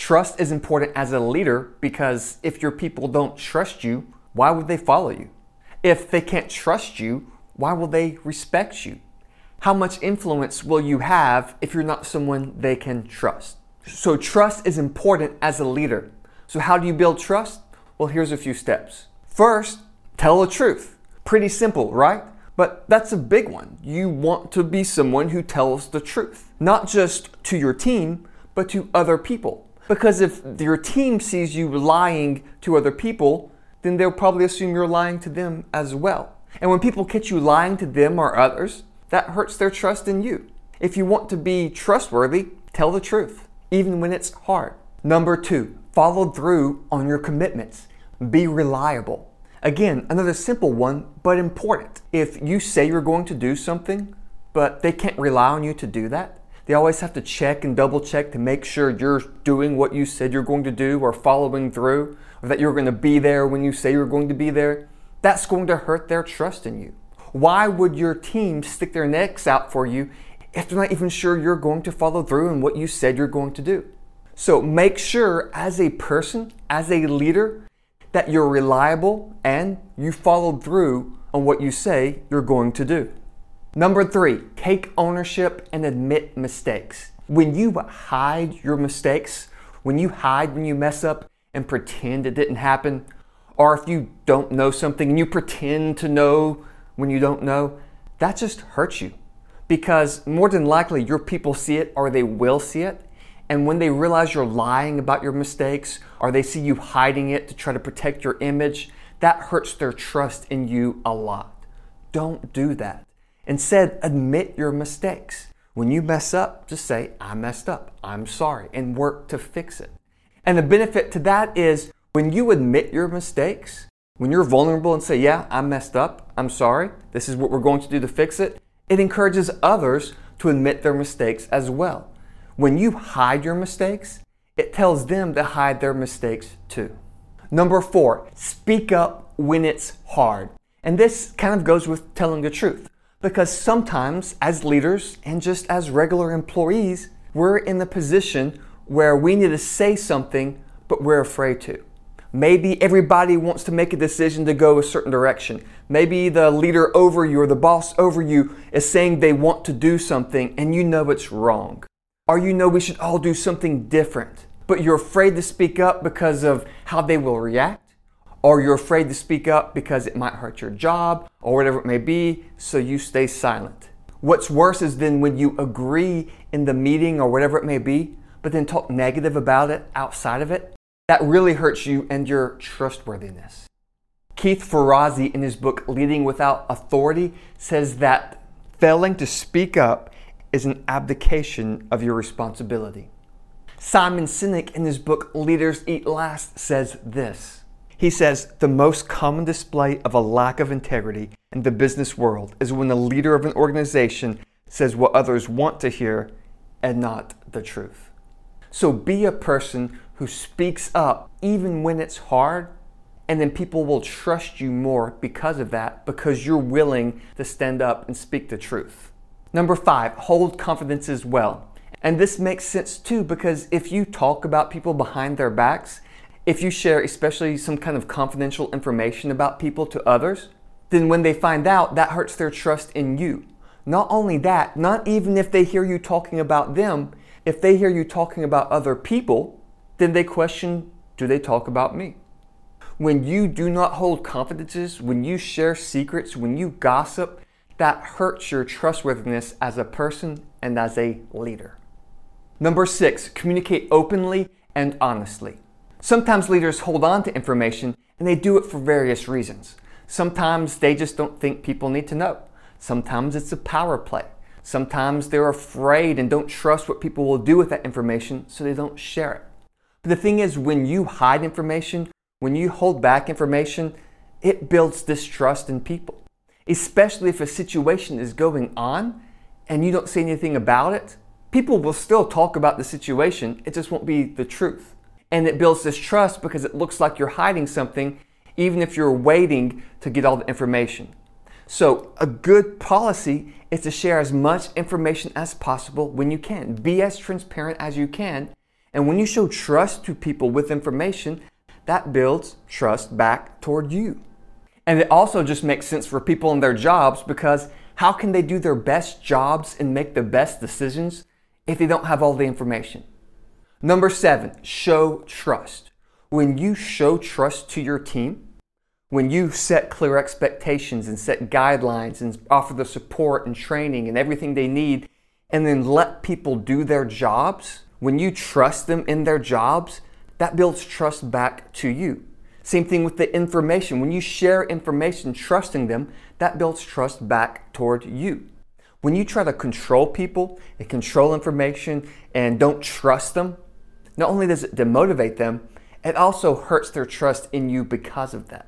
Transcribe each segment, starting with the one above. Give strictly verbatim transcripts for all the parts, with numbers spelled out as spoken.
Trust is important as a leader because if your people don't trust you, why would they follow you? If they can't trust you, why will they respect you? How much influence will you have if you're not someone they can trust? So trust is important as a leader. So how do you build trust? Well, here's a few steps. First, tell the truth. Pretty simple, right? But that's a big one. You want to be someone who tells the truth, not just to your team, but to other people. Because if your team sees you lying to other people, then they'll probably assume you're lying to them as well. And when people catch you lying to them or others, that hurts their trust in you. If you want to be trustworthy, tell the truth, even when it's hard. Number two, follow through on your commitments. Be reliable. Again, another simple one, but important. If you say you're going to do something, but they can't rely on you to do that, they always have to check and double check to make sure you're doing what you said you're going to do or following through, or that you're going to be there when you say you're going to be there, that's going to hurt their trust in you. Why would your team stick their necks out for you if they're not even sure you're going to follow through on what you said you're going to do? So make sure as a person, as a leader, that you're reliable and you followed through on what you say you're going to do. Number three, take ownership and admit mistakes. When you hide your mistakes, when you hide when you mess up and pretend it didn't happen, or if you don't know something and you pretend to know when you don't know, that just hurts you. Because more than likely your people see it or they will see it. And when they realize you're lying about your mistakes or they see you hiding it to try to protect your image, that hurts their trust in you a lot. Don't do that. Instead, admit your mistakes. When you mess up, just say, I messed up, I'm sorry, and work to fix it. And the benefit to that is when you admit your mistakes, when you're vulnerable and say, yeah, I messed up, I'm sorry, this is what we're going to do to fix it, it encourages others to admit their mistakes as well. When you hide your mistakes, it tells them to hide their mistakes too. Number four, speak up when it's hard. And this kind of goes with telling the truth. Because sometimes as leaders and just as regular employees, we're in the position where we need to say something, but we're afraid to. Maybe everybody wants to make a decision to go a certain direction. Maybe the leader over you or the boss over you is saying they want to do something and you know it's wrong. Or you know we should all do something different, but you're afraid to speak up because of how they will react. Or you're afraid to speak up because it might hurt your job or whatever it may be, so you stay silent. What's worse is then when you agree in the meeting or whatever it may be, but then talk negative about it outside of it, that really hurts you and your trustworthiness. Keith Ferrazzi in his book Leading Without Authority says that failing to speak up is an abdication of your responsibility. Simon Sinek in his book Leaders Eat Last says this. He says, the most common display of a lack of integrity in the business world is when the leader of an organization says what others want to hear and not the truth. So be a person who speaks up even when it's hard, and then people will trust you more because of that, because you're willing to stand up and speak the truth. Number five, hold confidences well. And this makes sense too, because if you talk about people behind their backs, if you share especially some kind of confidential information about people to others, then when they find out, that hurts their trust in you. Not only that, not even if they hear you talking about them, if they hear you talking about other people, then they question, do they talk about me? When you do not hold confidences, when you share secrets, when you gossip, that hurts your trustworthiness as a person and as a leader. Number six, communicate openly and honestly. Sometimes leaders hold on to information and they do it for various reasons. Sometimes they just don't think people need to know. Sometimes it's a power play. Sometimes they're afraid and don't trust what people will do with that information, so they don't share it. But the thing is, when you hide information, when you hold back information, it builds distrust in people. Especially if a situation is going on and you don't say anything about it, people will still talk about the situation, it just won't be the truth. And it builds distrust because it looks like you're hiding something, even if you're waiting to get all the information. So a good policy is to share as much information as possible when you can. Be as transparent as you can. And when you show trust to people with information, that builds trust back toward you. And it also just makes sense for people in their jobs, because how can they do their best jobs and make the best decisions if they don't have all the information? Number seven, show trust. When you show trust to your team, when you set clear expectations and set guidelines and offer the support and training and everything they need, and then let people do their jobs, when you trust them in their jobs, that builds trust back to you. Same thing with the information. When you share information, trusting them, that builds trust back toward you. When you try to control people and control information and don't trust them, not only does it demotivate them, it also hurts their trust in you because of that.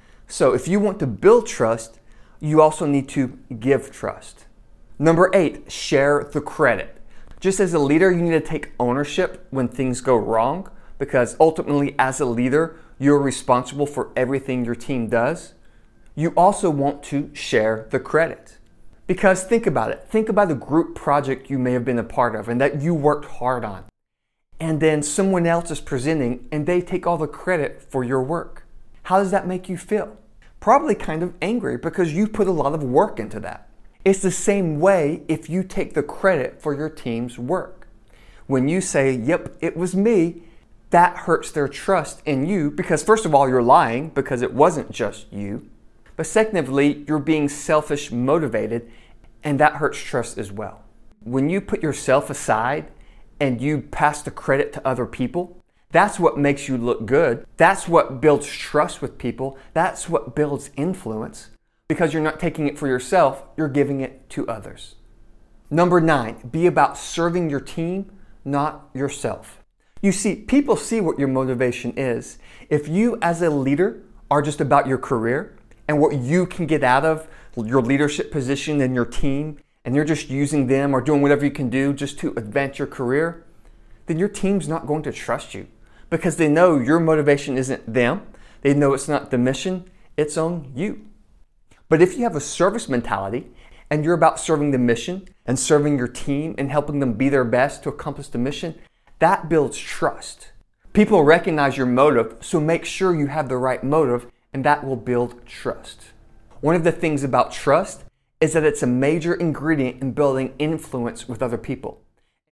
So if you want to build trust, you also need to give trust. Number eight, share the credit. Just as a leader, you need to take ownership when things go wrong, because ultimately as a leader, you're responsible for everything your team does. You also want to share the credit. Because think about it. Think about a group project you may have been a part of and that you worked hard on. And then someone else is presenting and they take all the credit for your work. How does that make you feel? Probably kind of angry, because you put a lot of work into that. It's the same way if you take the credit for your team's work. When you say, yep, it was me, that hurts their trust in you, because first of all, you're lying because it wasn't just you. But secondly, you're being selfish motivated, and that hurts trust as well. When you put yourself aside and you pass the credit to other people, that's what makes you look good. That's what builds trust with people. That's what builds influence, because you're not taking it for yourself, you're giving it to others. Number nine, be about serving your team, not yourself. You see, people see what your motivation is. If you as a leader are just about your career and what you can get out of your leadership position and your team, and you're just using them or doing whatever you can do just to advance your career, then your team's not going to trust you, because they know your motivation isn't them. They know it's not the mission, it's on you. But if you have a service mentality and you're about serving the mission and serving your team and helping them be their best to accomplish the mission, that builds trust. People recognize your motive, so make sure you have the right motive, and that will build trust. One of the things about trust is that it's a major ingredient in building influence with other people.